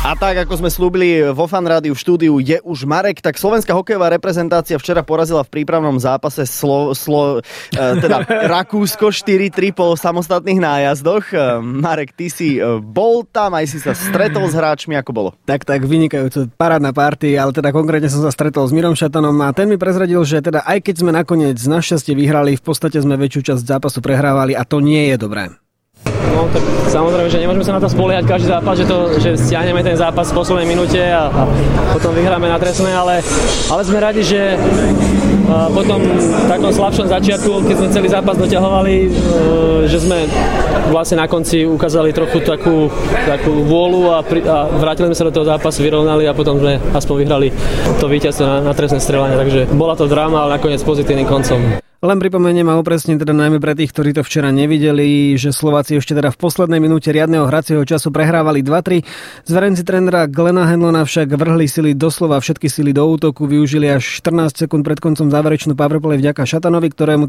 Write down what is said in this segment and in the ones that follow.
A tak, ako sme slúbili vo Fan Rádiu v štúdiu, je už Marek. Tak slovenská hokejová reprezentácia včera porazila v prípravnom zápase Rakúsko 4-3 po samostatných nájazdoch. Marek, ty si bol tam, aj si sa stretol s hráčmi, ako bolo? Tak, vynikajúco, parádna party, ale teda konkrétne som sa stretol s Mirom Šatanom a ten mi prezradil, že teda aj keď sme nakoniec našťastie vyhrali, v podstate sme väčšiu časť zápasu prehrávali a to nie je dobré. No tak samozrejme, že nemôžeme sa na to spoliehať každý zápas, že stiahneme ten zápas v poslednej minúte a potom vyhráme na trestné, ale sme radi, že potom v takom slabšom začiatku, keď sme celý zápas doťahovali, že sme vlastne na konci ukázali trochu takú vôľu a vrátili sme sa do toho zápasu, vyrovnali a potom sme aspoň vyhrali to víťazstvo na trestné strelanie, takže bola to dráma, ale nakoniec pozitívnym koncom. Len pripomeniem a upresním teda najmä pre tých, ktorí to včera nevideli, že Slováci ešte teda v poslednej minúte riadneho hracieho času prehrávali 2-3. Zverenci trénera Glena Hanlona však vrhli sily doslova všetky sily do útoku, využili až 14 sekúnd pred koncom záverečnú powerplay vďaka Šatanovi,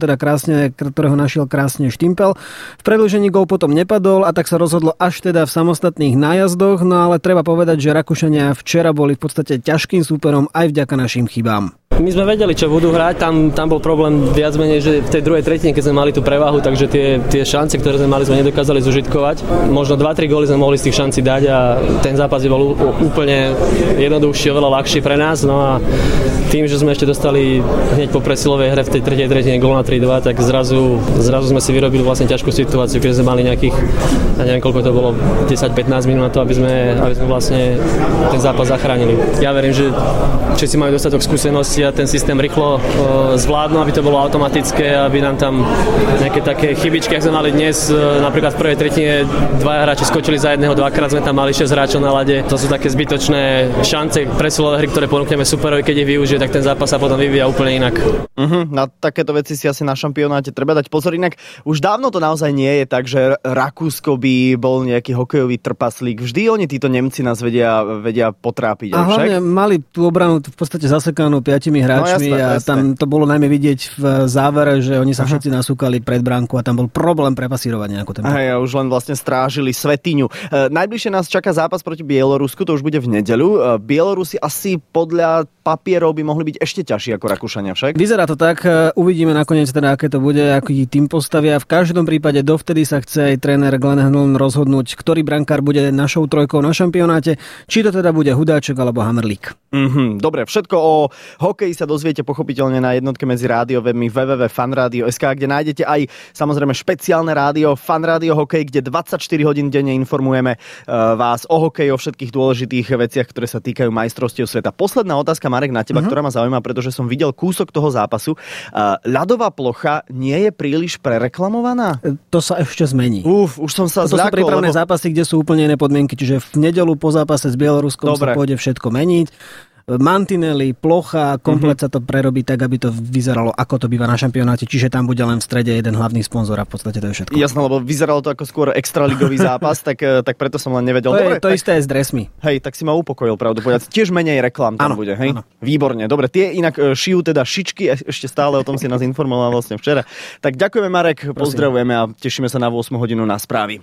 ktorého našiel krásne Štimpel. V predĺžení gól potom nepadol a tak sa rozhodlo až teda v samostatných nájazdoch, no ale treba povedať, že Rakúšania včera boli v podstate ťažkým súperom aj vďaka našim chybám. My sme vedeli, čo budú hrať, tam bol problém viac menej, že v tej druhej tretine, keď sme mali tú prevahu, takže tie šance, ktoré sme mali, sme nedokázali zužitkovať. Možno 2-3 góly sme mohli z tých šancí dať a ten zápas bol úplne jednoduchší, oveľa ľahší pre nás. No a tým, že sme ešte dostali hneď po presilovej hre v tej tretej tretine gól na 3-2, tak zrazu sme si vyrobili vlastne ťažkú situáciu, keď sme mali nejakých, ja neviem koľko to bolo, 10-15 minút na to, aby sme vlastne ten zápas zachránili. Ja verím, že všetci majú dostatok skúseností a ten systém rýchlo zvládnu, aby to bolo automatické, aby nám tam nejaké také chybičky, ak sme mali dnes, napríklad v prvej tretine dvaja hráči skočili za jedného, dvakrát sme tam mali 6 hráčov na ľade. To sú také zbytočné šance presilové hry, ktoré ponúkneme superovi, keď ich využije, tak ten zápas sa potom vyvíja úplne inak. Na takéto veci si asi na šampionáte treba dať pozor. Inak už dávno to naozaj nie je tak, že Rakúsko by bol nejaký hokejový trpaslík. Vždy oni, títo Nemci, nás vedia potrápiť. A hlavne mali tú obranu v podstate zasekanú 5 hráčmi a tam to bolo najmä vidieť v závere, že oni sa všetci nasúkali pred bránku a tam bol problém prepasírovať nejako ten. A už len vlastne strážili svetiňu. Najbližšie nás čaká zápas proti Bielorusku, to už bude v nedeľu. Bielorusi asi podľa papierov by mohli byť ešte ťažší ako Rakúšania však. Vyzerá to tak, uvidíme nakoniec teda, aké to bude, aký tým postavia. V každom prípade dovtedy sa chce aj tréner Glenn Hanlon rozhodnúť, ktorý brankár bude našou trojkou na šampionáte, či to teda bude Hudáček alebo Hamrlík. Dobre, všetko o hokeji sa dozviete pochopiteľne na jednotke medzi rádiovými www.fanradio.sk, kde nájdete aj samozrejme špeciálne rádio Fan Rádio Hokej, kde 24 hodín denne informujeme vás o hokeji, o všetkých dôležitých veciach, ktoré sa týkajú majstrovstiev sveta. Posledná otázka, Marek, na teba, ktorá ma zaujíma, pretože som videl kúsok toho zápasu. Ľadová plocha nie je príliš prereklamovaná? To sa ešte zmení. Už som sa zľakol. To sú prípravné zápasy, kde sú úplne iné podmienky, čiže v nedeľu po zápase s Bieloruskom sa pôjde všetko meniť. Mantinely, plocha, komplet sa to prerobí tak, aby to vyzeralo, ako to býva na šampionáte, čiže tam bude len v strede jeden hlavný sponzor a v podstate to je všetko. Jasné, lebo vyzeralo to ako skôr extraligový zápas, tak preto som len nevedel. Dobre, to isté je s dresmi. Hej, tak si ma upokojil, pravdu povedať. Tiež menej reklám tam bude, hej? Áno. Výborne. Dobre, tie inak šijú teda šičky, ešte stále o tom si nás informoval vlastne včera. Tak ďakujeme, Marek, pozdravujeme a tešíme sa na 8 hodinu na správy.